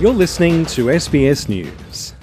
You're listening to SBS News.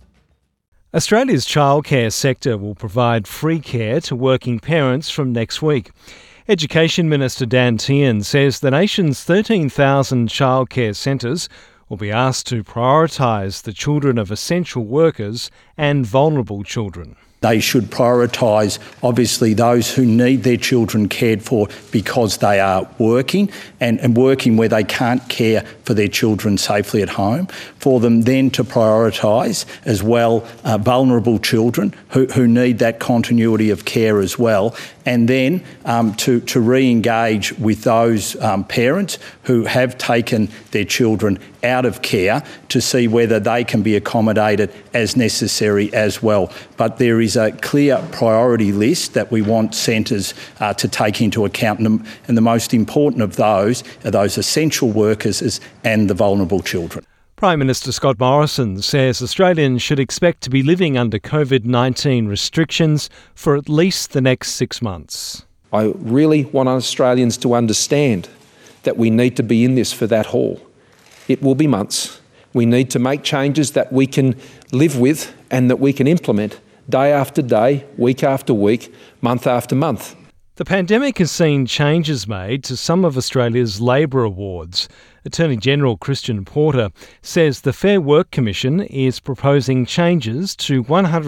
Australia's childcare sector will provide free care to working parents from next week. Education Minister Dan Tehan says the nation's 13,000 childcare centres will be asked to prioritise the children of essential workers and vulnerable children. They should prioritise, obviously, those who need their children cared for because they are working and working where they can't care for their children safely at home. For them then to prioritise as well vulnerable children who need that continuity of care as well. And then to re-engage with those parents who have taken their children out of care to see whether they can be accommodated as necessary as well. But there is a clear priority list that we want centres to take into account, and the most important of those are those essential workers and the vulnerable children. Prime Minister Scott Morrison says Australians should expect to be living under COVID-19 restrictions for at least the next 6 months. I really want Australians to understand that we need to be in this for that haul. It will be months. We need to make changes that we can live with and that we can implement day after day, week after week, month after month. The pandemic has seen changes made to some of Australia's labour awards. Attorney General Christian Porter says the Fair Work Commission is proposing changes to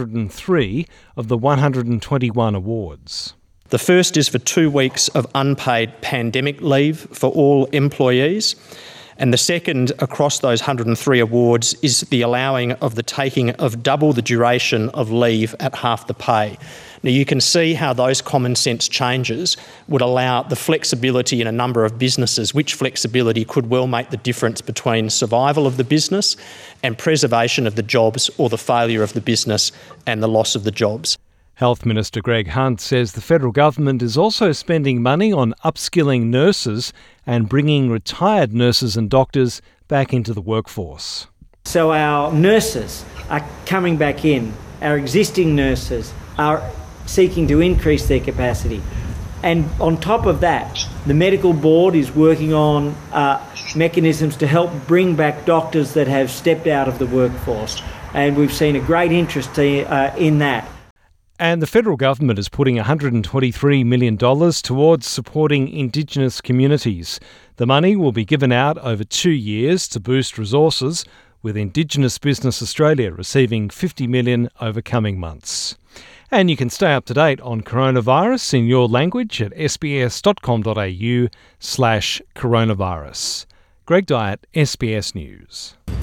103 of the 121 awards. The first is for 2 weeks of unpaid pandemic leave for all employees. And the second across those 103 awards is the allowing of the taking of double the duration of leave at half the pay. Now you can see how those common sense changes would allow the flexibility in a number of businesses, which flexibility could well make the difference between survival of the business and preservation of the jobs, or the failure of the business and the loss of the jobs. Health Minister Greg Hunt says the federal government is also spending money on upskilling nurses and bringing retired nurses and doctors back into the workforce. So our nurses are coming back in. Our existing nurses are seeking to increase their capacity. And on top of that, the medical board is working on mechanisms to help bring back doctors that have stepped out of the workforce. And we've seen a great interest in that. And the federal government is putting $123 million towards supporting Indigenous communities. The money will be given out over 2 years to boost resources, with Indigenous Business Australia receiving $50 million over coming months. And you can stay up to date on coronavirus in your language at sbs.com.au/coronavirus. Greg Dyett, SBS News.